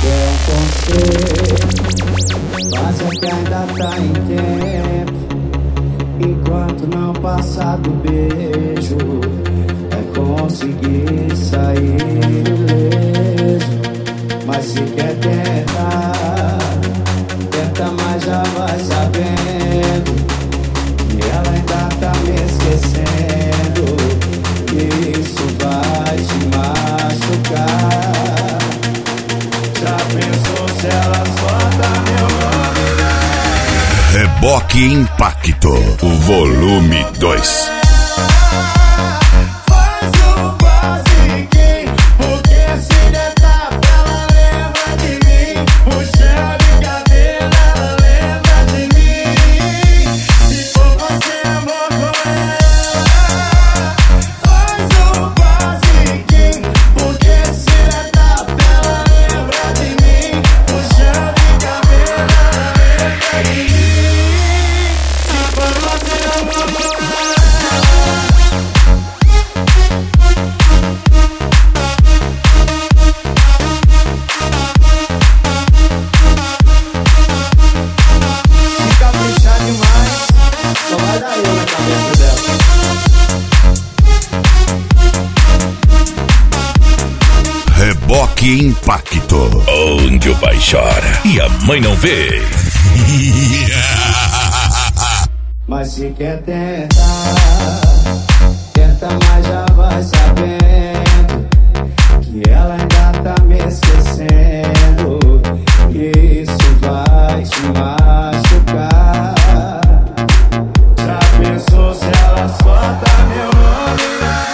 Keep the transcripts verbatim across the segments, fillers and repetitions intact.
quer um conselho, faça que ainda tá em tempo. Enquanto não passar do beijo, é conseguir sair ileso. Mas se quer tentar, tenta, mas já vai sabendo que ela ainda tá me esquecendo. Isso vai te machucar. Já pensou se ela solta meu nome? Reboque Impacto, o volume dois. Reboque Impacto, onde o pai chora e a mãe não vê. Mas se quer tentar, tenta, mas já vai sabendo que ela ainda tá me esquecendo. Isso vai te machucar. Já pensou se ela solta meu nome?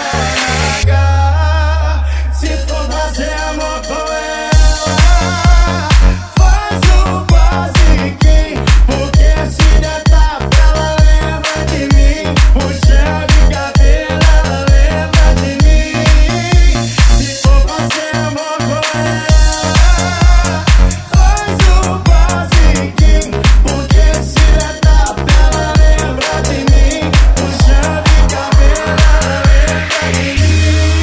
Se for fazer amor com ela, faz o basiquinho, porque se der tapa ela lembra de mim. Puxa de cabelo, ela lembra de mim. Se for fazer amor com ela, faz o basiquinho, porque se der tapa ela lembra de mim. Puxa de cabelo, ela lembra de mim.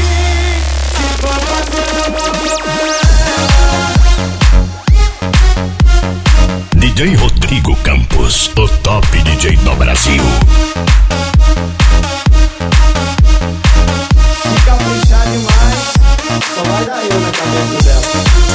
D J Rodrigo Campos, o top D J do Brasil. Se caprichar demais, só vai dar eu na cabeça dela.